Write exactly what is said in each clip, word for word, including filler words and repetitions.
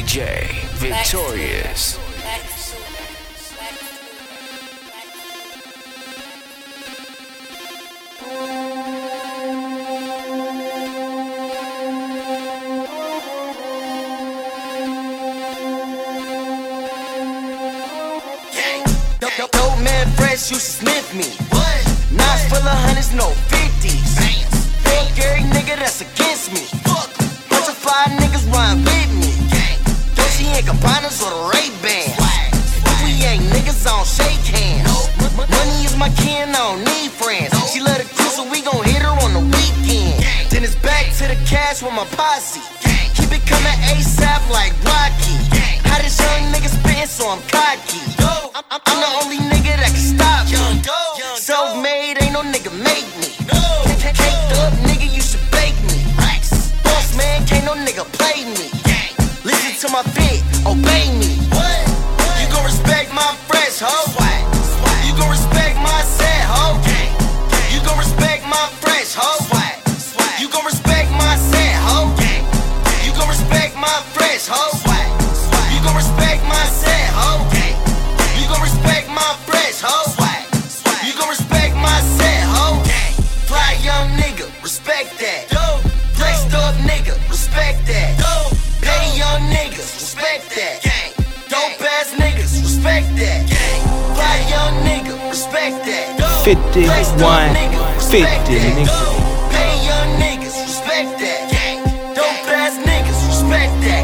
J Victorious. Dope man fresh, you should sniff me. What? Knots full of hundreds, no fifties. Fuck every nigga that's against me. Fuck. Bunch of five niggas run with me. Dolce and Gabbana's or the Ray-Ban. If we ain't niggas, I don't shake hands. Money is my kin, I don't need friends. She love the crew, so we gon' hit her on the weekend. Then it's back to the cash with my posse. Keep it coming ASAP like Rocky. Hottest young nigga spittin', so I'm cocky. I'm the only nigga that can stop me. Self-made, ain't no nigga make me. Caked up, nigga, you should bake me. Boss man, can't no nigga play me. Listen to my beat, obey me. You gon' respect my fresh hoe. You gon' respect my set hoe. You gon' respect my fresh hoe. You gon' respect my set hoe. You gon' respect my fresh hoe. You gon' respect my set hoe. You gon' respect my fresh hoe. You gon' respect my set hoe. Fly young nigga, respect that. Flexed up nigga, respect that. Pay young niggas, respect that. Dope ass niggas, respect that. Fly young nigga, respect that. fifty-one fifty, nigga. Pay young niggas, respect that. Dope ass niggas, respect that.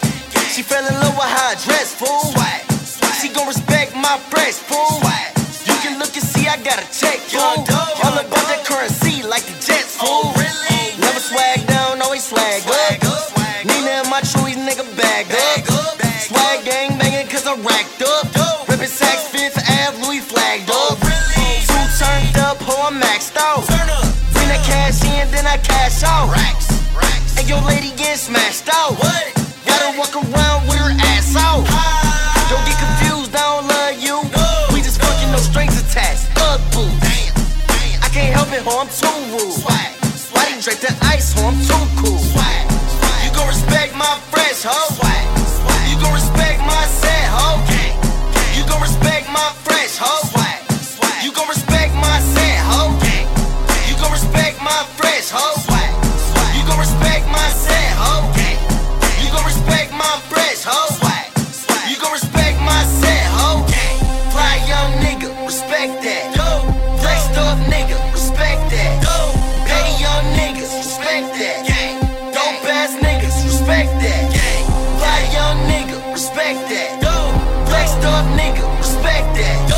She fell in love with how I dress, fool. She gon' respect my fresh, fool. You can look and see I got a check, fool. All about that currency like the Jets, fool. Never swag down, always swag up. Nina and my Chewy's nigga bagged up. Swag gang banging cause I'm racked up. Rippin' Saks, Fifth Ave, Louis flagged up. Two turned up, ho, I'm maxed out. Bring that cash in, then I cash out. And your lady getting smashed out. Gotta walk around with her ass out. Don't get confused, I don't love you. We just fucking, no strings attached. Ugh, boo. I can't help it, ho, I'm too rude. Body drink the ice, ho, I'm too cool. You gon' respect my fresh, ho. You gon' respect my set, ho. You gon' respect my fresh, ho. You gon' respect my set, ho. You gon' respect my fresh, ho. You gon' respect my set, ho. You gon' respect my fresh, ho. You gon' respect my set, ho. Fly young nigga, respect that. Flexed up nigga, respect that. Pay young niggas, respect that. Dope ass niggas, respect that. Fly young nigga, respect that. Flexed up nigga, respect that.